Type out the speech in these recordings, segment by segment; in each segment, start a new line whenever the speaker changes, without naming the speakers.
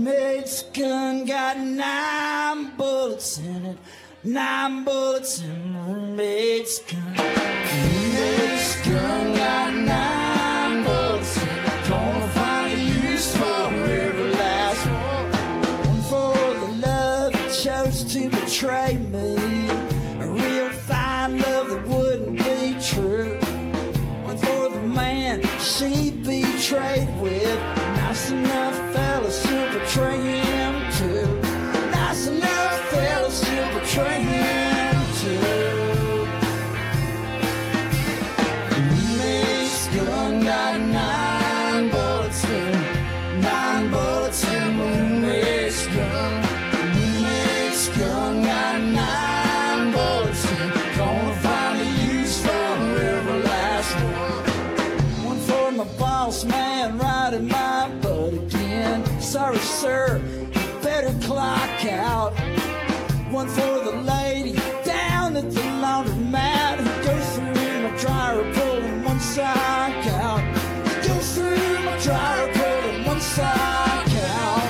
roommate's gun got 9 bullets in it. 9 bullets in the roommate's gun. Roommate's gun got 9 bullets in it. Gonna find a use for every last one. One for the love that chose to betray me. A real fine love that wouldn't be true. One for the man she betrayed with. Nice enough fellas to betray him too. Nice enough fellas to betray him too. Roommate's gun got 9 bullets in. 9 bullets in roommate's gun. Roommate's gun got 9 bullets in. Gonna find a use for every last one. One for my boss man riding my butt again. Sorry sir, you better clock out. One for the lady down at the laundromat who goes through my dryer pulling one sock out. Goes through my dryer pulling one sock out.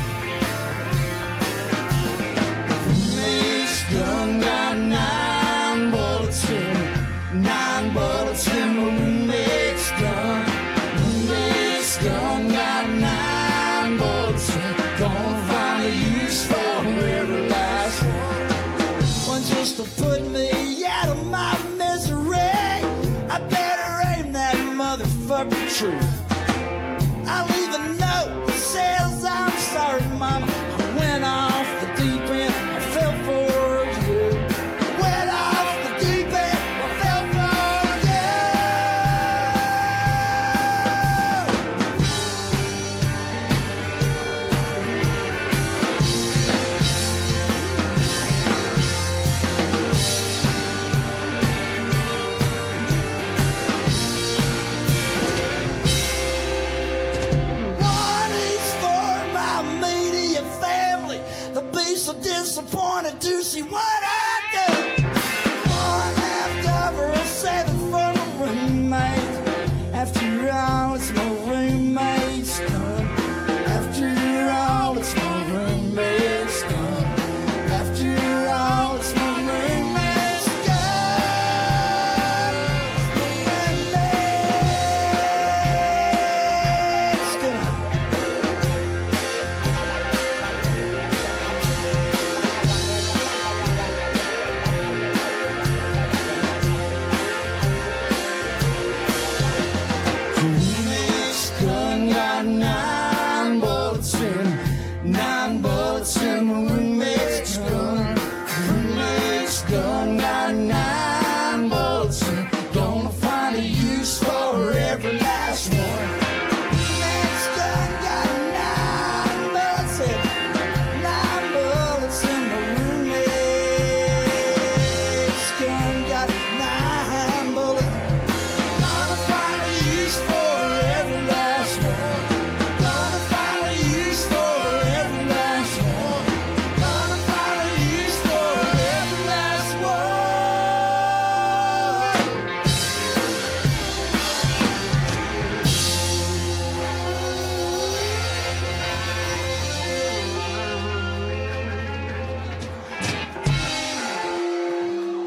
Roommate's gun got 9 bullets in. 9 bullets in my roommate's gun. Roommate's gun got 9 bullets in. Gonna find a use for every last one. One just to put me out of my misery. I better aim that motherfucker true. I'll leave a note that says I'm sorry, mama. I went off the deep end. I fell for you. Went off the deep end. I fell for you. One is for my immediate family. They'll be so disappointed to see what